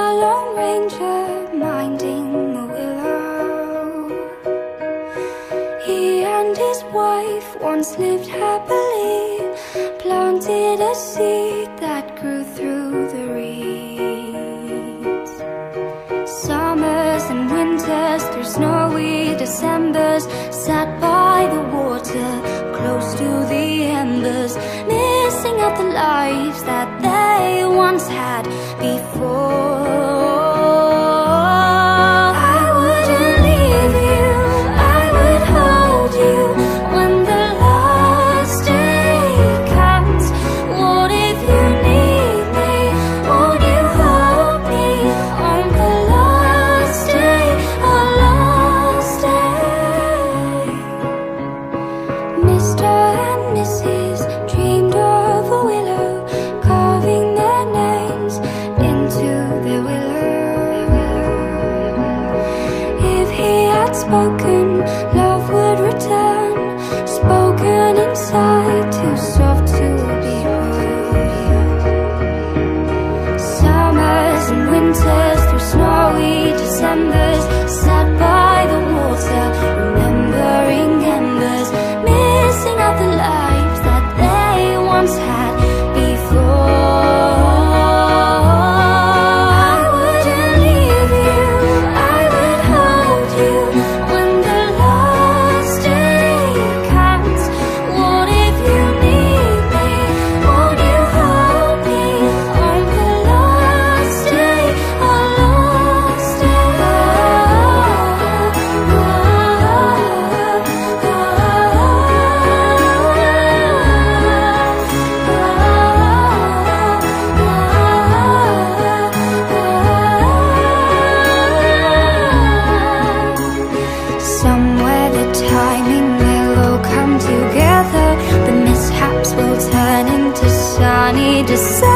Lone Ranger minding the willow. He and his wife once lived happily, planted a seed that grew through the reeds. Summers and winters, through snowy Decembers, sat by the water, close to the embers, missing out the lives that they once had before. I wouldn't leave you, I would hold you when the last day comes. What if you need me? Won't you hold me on the last day, our last day? Mr. and Mrs. dreamed of a willow, carving their names into the willow. If he had spoken, love would return, spoken inside, too soft to be heard. Summers and winters, through snowy Decembers, sat by the water, remembering embers, missing out the lives that they once had before. I wouldn't leave you, I would hold you when the last day comes. What if you need me? Won't you hold me on the last day, our last day? Somewhere the timing will all come together, the mishaps will turn into sunny December.